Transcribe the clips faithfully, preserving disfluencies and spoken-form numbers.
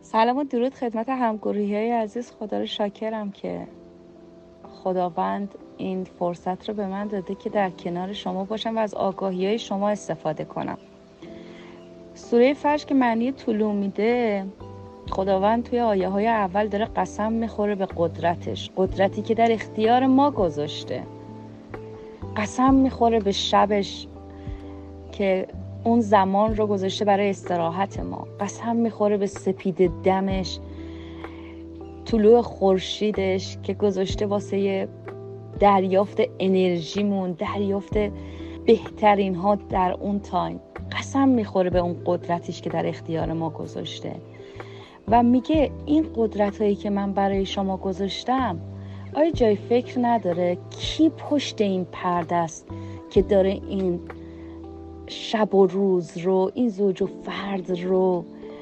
سلام و درود خدمت همگروهی‌های عزیز. خدا رو شاکرم که خداوند این فرصت رو به من داده که در کنار شما باشم و از آگاهی‌های شما استفاده کنم. سوره فجر که معنی طلوع میده، خداوند توی آیه های اول داره قسم میخوره به قدرتش، قدرتی که در اختیار ما گذاشته. قسم میخوره به شبش که اون زمان رو گذاشته برای استراحت ما. قسم میخوره به سپید دمش، طلوع خورشیدش که گذاشته واسه دریافت انرژیمون، دریافت بهترین ها در اون تایم. قسم میخوره به اون قدرتیش که در اختیار ما گذاشته و میگه این قدرت هایی که من برای شما گذاشتم آیا جای فکر نداره کی پشت این پرده است که داره این شب و روز رو، این زوج و فرد رو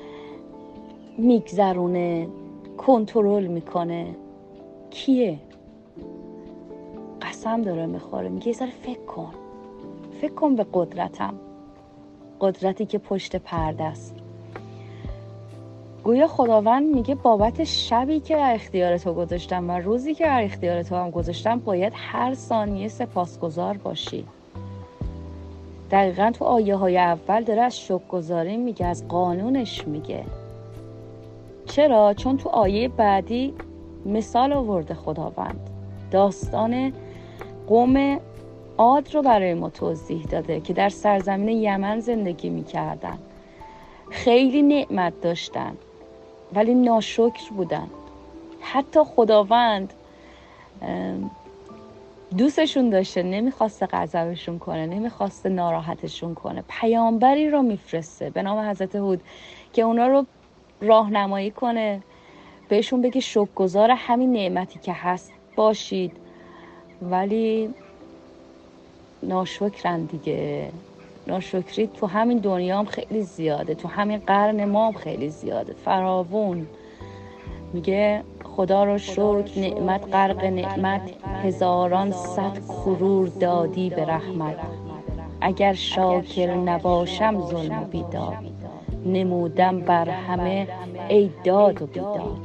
میگذرونه، کنترل میکنه؟ کیه؟ قسم داره میخوره، میگه یه ذره فکر کن، فکر کن به قدرتم، قدرتی که پشت پرده است. گویا خداوند میگه بابت شبی که در اختیار تو گذاشتم و روزی که در اختیار تو هم گذاشتم باید هر ثانیه سپاسگزار باشی. دقیقا تو آیه های اول داره از شکرگزاری میگه، از قانونش میگه. چرا؟ چون تو آیه بعدی مثال آورده خداوند، داستان قوم عاد رو برای ما توضیح داده که در سرزمین یمن زندگی میکردن، خیلی نعمت داشتن ولی ناشکر بودن. حتی خداوند دوستشون داشته، نمیخواسته غضبشون کنه، نمیخواسته ناراحتشون کنه. پیامبری رو میفرسته به نام حضرت هود که اونا رو راهنمایی کنه، بهشون بگه شکرگزار همین نعمتی که هست باشید، ولی ناشکرن دیگه. ناشکری تو همین دنیا هم خیلی زیاده، تو همین قرن ما هم خیلی زیاده، فراوون. میگه خدا رو شکر، نعمت غرق نعمت، هزاران صد کرور دادی به رحمت. اگر شاکر نباشم ظلم و بیداد، نمودم بر همه ای داد و بیداد.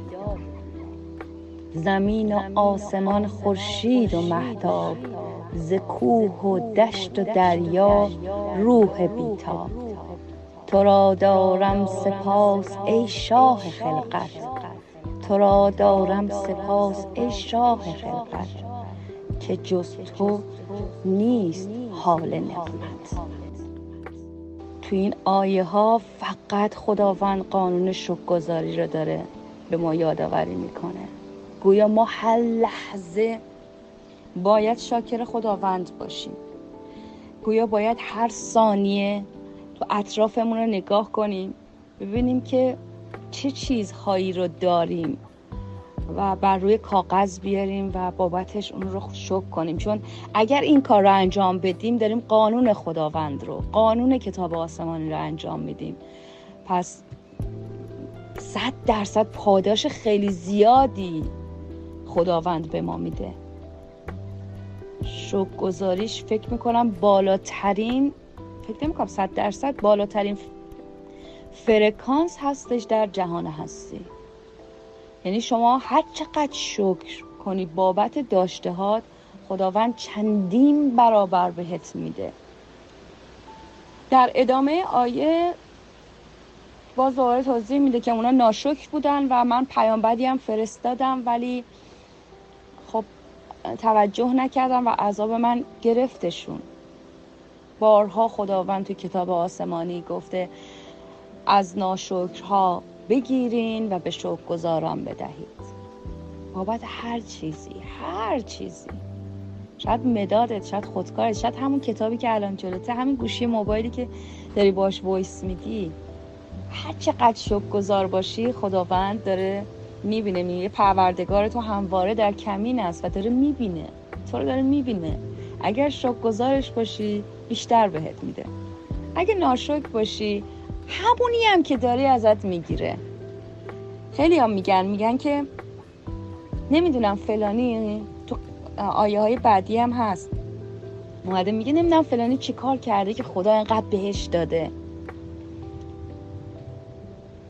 زمین و آسمان، خورشید و مهتاب، ز کوه و دشت و دریا روح بیتاب. تو را دارم سپاس ای شاه خلقت، تو را دارم سپاس ای شاه خلقت، که جز تو نیست حال نعمت. تو این آیه ها فقط خداوند قانون شکرگزاری رو داره به ما یادآوری میکنه. گویا ما هر لحظه باید شاکر خداوند باشیم. گویا باید هر ثانیه تو اطرافمون رو نگاه کنیم، ببینیم که چه چیزهایی رو داریم و بر روی کاغذ بیاریم و بابتش اون رو شکر کنیم. چون اگر این کار رو انجام بدیم داریم قانون خداوند رو، قانون کتاب آسمانی رو انجام میدیم. پس صد درصد پاداش خیلی زیادی خداوند به ما میده. شکرگزاریش فکر میکنم بالاترین، فکر نمیکنم صد درصد بالاترین فرکانس هستش در جهان هستی. یعنی شما هر چقدر شکر کنی بابت داشتهات، خداوند چندین برابر بهت میده. در ادامه آیه باز دوباره توضیح میده که اونا ناشکر بودن و من پیامبری هم فرستادم ولی خب توجه نکردم و عذاب من گرفتشون. بارها خداوند تو کتاب آسمانی گفته از ناشکرها بگیرین و به شکرگزاران بدهید. بابت هر چیزی، هر چیزی، شاید مدادت، شاید خودکارت، شاید همون کتابی که الان جلوته، همین گوشی موبایلی که داری باش وایس میدی، هر چقدر شکرگزار باشی خداوند داره میبینه. میگه پروردگار تو همواره در کمین است و داره میبینه، تو رو داره میبینه. اگر شکرگزارش باشی بیشتر بهت میده، اگه ناشکر باشی همونی هم که داری ازت میگیره. خیلی هم میگن میگن که نمیدونم فلانی، تو آیه های بعدی هم هست اومده میگه نمیدونم فلانی چی کار کرده که خدا اینقدر بهش داده.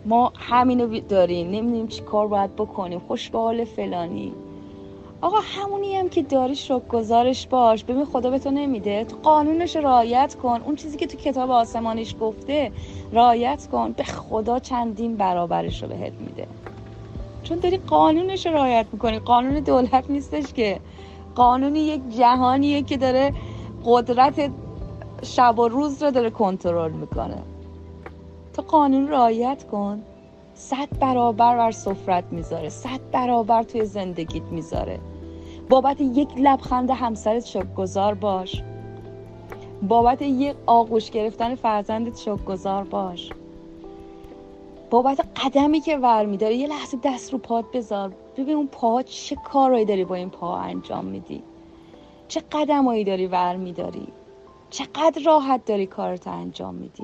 ما همینو داریم، نمیدونیم چی کار باید بکنیم، خوش به حال فلانی. آقا همونی هم که داری شکرگزارش باش. ببین خدا به تو نمیده، تو قانونش رعایت کن، اون چیزی که تو کتاب آسمانیش گفته رعایت کن، به خدا چندین برابرش رو بهت میده، چون داری قانونش رعایت میکنی. قانون دولت نیستش که، قانون یک جهانیه که داره قدرت شب و روز رو داره کنترل میکنه. تو قانون رعایت کن، صد برابر بر سفرت میذاره، صد برابر توی زندگیت میذاره. بابت یک لبخند همسرت شکرگزار باش، بابت یک آغوش گرفتن فرزندت شکرگزار باش، بابت قدمی که ور میداری یه لحظه دست رو پات بذار، ببین اون پا چه کارایی داری با این پا انجام میدی، چه قدمایی داری ور میداری، چقدر راحت داری کارت انجام میدی.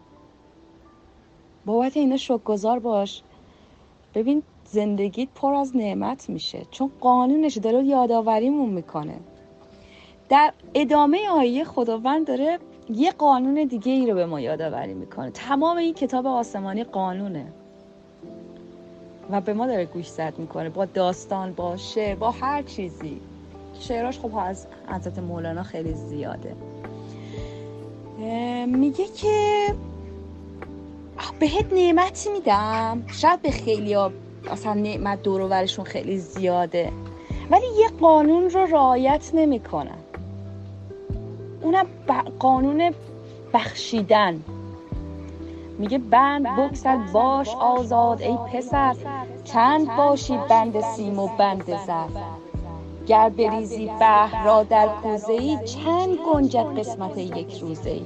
بابت اینا شکرگزار باش. ببین زندگیت پر از نعمت میشه، چون قانونش داره یادآوریمون میکنه. در ادامه آیه خداوند داره یه قانون دیگه ای رو به ما یادآوری میکنه. تمام این کتاب آسمانی قانونه و به ما داره گوشزد میکنه، با داستان، با شعر، با هر چیزی. شعراش خب از حضرت مولانا خیلی زیاده. میگه که بهت نعمت میدم، شاید به خیلی ها اصلا نعمت دور و برشون خیلی زیاده، ولی یه قانون رو رعایت نمی کنن. اونم قانون بخشیدن. میگه بند بگسل باش آزاد ای پسر، چند باشی بند سیم و بند زر، گر بریزی بحر را در کوزه‌ای، چند گنجد قسمت یک روزه‌ای.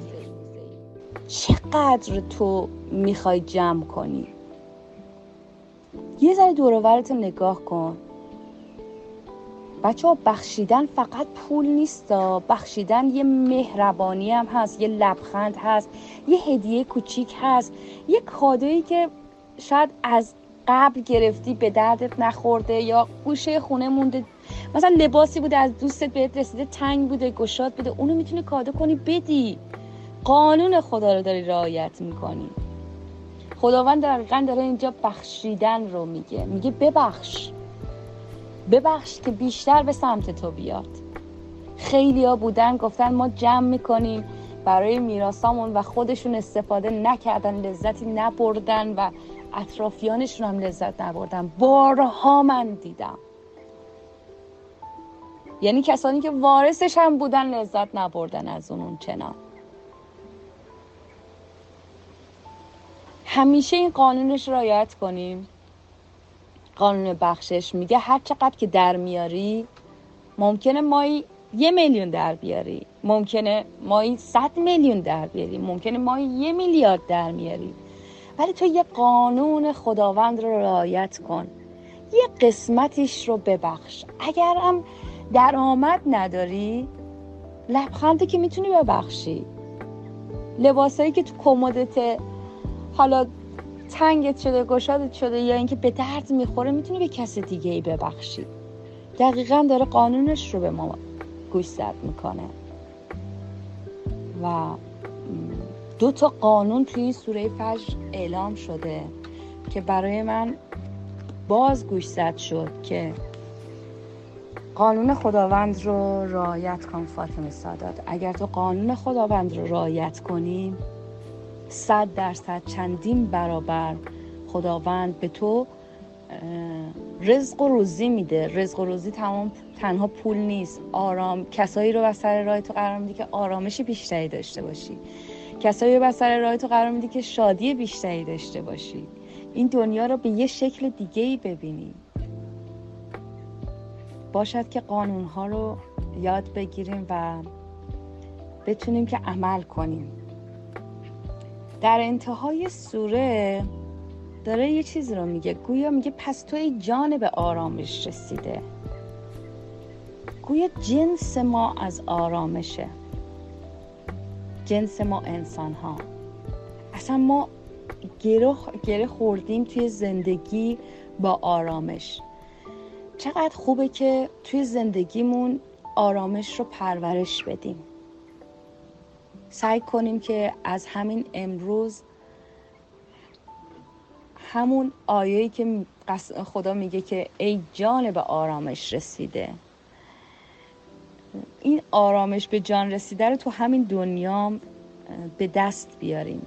چقدر تو میخوای جمع کنی؟ یه ذره دور و برت نگاه کن. بچه‌ها بخشیدن فقط پول نیست، بخشیدن یه مهربانی هم هست، یه لبخند هست، یه هدیه کوچیک هست، یه کادویی که شاید از قبل گرفتی به دردت نخورده یا گوشه خونه مونده، مثلا لباسی بوده از دوستت بهت رسیده تنگ بوده گشاد بوده، اونو میتونی کادو کنی بدی. قانون خدا رو داری رعایت میکنی. خداوند دقیقاً داره اینجا بخشیدن رو میگه. میگه ببخش، ببخش که بیشتر به سمت تو بیاد. خیلی ها بودن گفتن ما جمع میکنیم برای میراثامون و خودشون استفاده نکردن، لذتی نبردن و اطرافیانشون هم لذت نبردن. بارها من دیدم، یعنی کسانی که وارثش هم بودن لذت نبردن از اون اون چنان. همیشه این قانونش رعایت کنیم. قانون بخشش میگه هر چقدر که در میاری، ممکنه مایی یه میلیون در بیاری، ممکنه مایی صد میلیون در بیاری، ممکنه مایی یه میلیارد در میاری، ولی تو یه قانون خداوند رو رعایت کن. یه قسمتش رو ببخش. اگر هم درآمد نداری، لبخندی که میتونی ببخشی. لباسایی که تو کمدت حالا تنگت شده، گشادت شده یا اینکه به درد میخوره، میتونی به کسی دیگه ای ببخشی. دقیقاً داره قانونش رو به ما گوشزد میکنه. و دو تا قانون توی سوره فجر اعلام شده که برای من باز گوشزد شد که قانون خداوند رو رعایت کن فاطمه سادات. اگر تو قانون خداوند رو رعایت کنی، صد درصد چندین برابر خداوند به تو رزق و روزی میده. رزق و روزی تمام تنها پول نیست، آرام. کسایی رو بسر راه تو قرار میدی که آرامش بیشتری داشته باشی، کسایی رو بسر راه تو قرار میدی که شادی بیشتری داشته باشی، این دنیا رو به یه شکل دیگه‌ای ببینی. باشد که قانونها رو یاد بگیریم و بتونیم که عمل کنیم. در انتهای سوره داره یه چیزی رو میگه، گویا میگه پس تو ای جان به آرامش رسیده. گویا جنس ما از آرامشه، جنس ما انسان ها. اصلا ما گره, گره خوردیم توی زندگی با آرامش. چقدر خوبه که توی زندگیمون آرامش رو پرورش بدیم. سعی کنیم که از همین امروز همون آیه‌ای که خدا میگه که ای جان به آرامش رسیده، این آرامش به جان رسیده رو تو همین دنیا به دست بیاریم.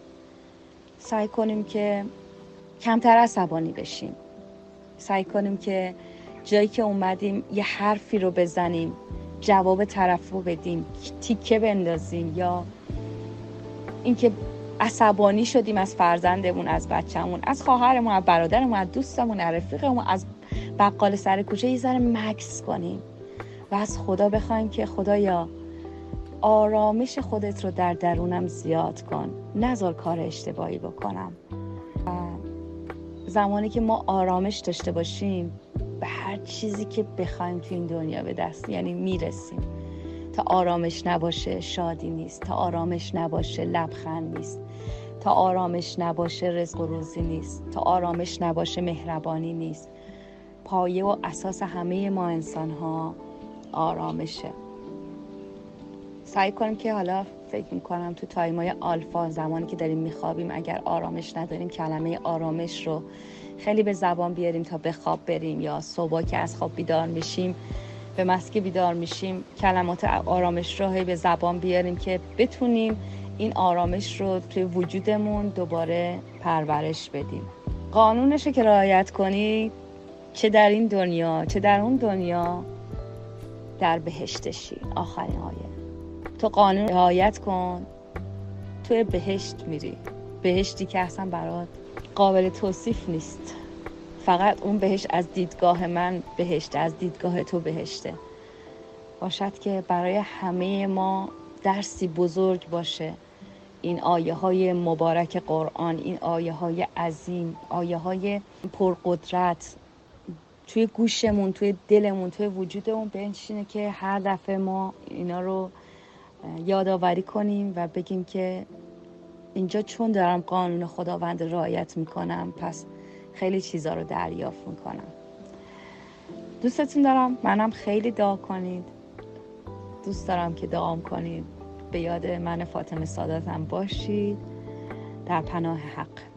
سعی کنیم که کمتر عصبانی بشیم، سعی کنیم که جایی که اومدیم یه حرفی رو بزنیم، جواب طرف رو بدیم، تیکه بندازیم، یا اینکه عصبانی شدیم از فرزندمون، از بچه‌مون، از خواهرمون، از برادرمون، از دوستمون، از رفیقمون، از بقال سر کوچه، یه ذره مکث کنیم و از خدا بخوایم که خدایا آرامش خودت رو در درونم زیاد کن، نذار کار اشتباهی بکنم. و زمانی که ما آرامش داشته باشیم به هر چیزی که بخوایم تو این دنیا به دست یعنی میرسیم. تا آرامش نباشه شادی نیست، تا آرامش نباشه لبخند نیست، تا آرامش نباشه رزق و روزی نیست، تا آرامش نباشه مهربانی نیست. پایه و اساس همه ما انسان ها آرامشه. سعی کنیم که حالا فکر میکنم تو تایمای آلفا، زمانی که داریم میخوابیم، اگر آرامش نداریم کلمه آرامش رو خیلی به زبان بیاریم تا به خواب بریم، یا صبح که از خواب بیدار میشیم، به محض که بیدار میشیم کلمات آرامش رو به زبان بیاریم که بتونیم این آرامش رو توی وجودمون دوباره پرورش بدیم. قانونش رو که رعایت کنی، چه در این دنیا چه در اون دنیا در بهشتشی. آخرین آیه، تو قانون رعایت کن توی بهشت میری، بهشتی که اصلا برات قابل توصیف نیست. فقط اون بهشت از دیدگاه من بهشت، از دیدگاه تو بهشته. باشد که برای همه ما درسی بزرگ باشه این آیه های مبارک قرآن، این آیه های عظیم، آیه های پرقدرت توی گوشمون، توی دلمون، توی وجودمون بنشینه که هر دفعه ما اینا رو یادآوری کنیم و بگیم که اینجا چون دارم قانون خداوند رعایت میکنم پس خیلی چیزا رو دریافت میکنم. دوستتون دارم. منم خیلی دعا کنید، دوست دارم که دعام کنید. به یاد من فاطمه ساداتم باشید. در پناه حق.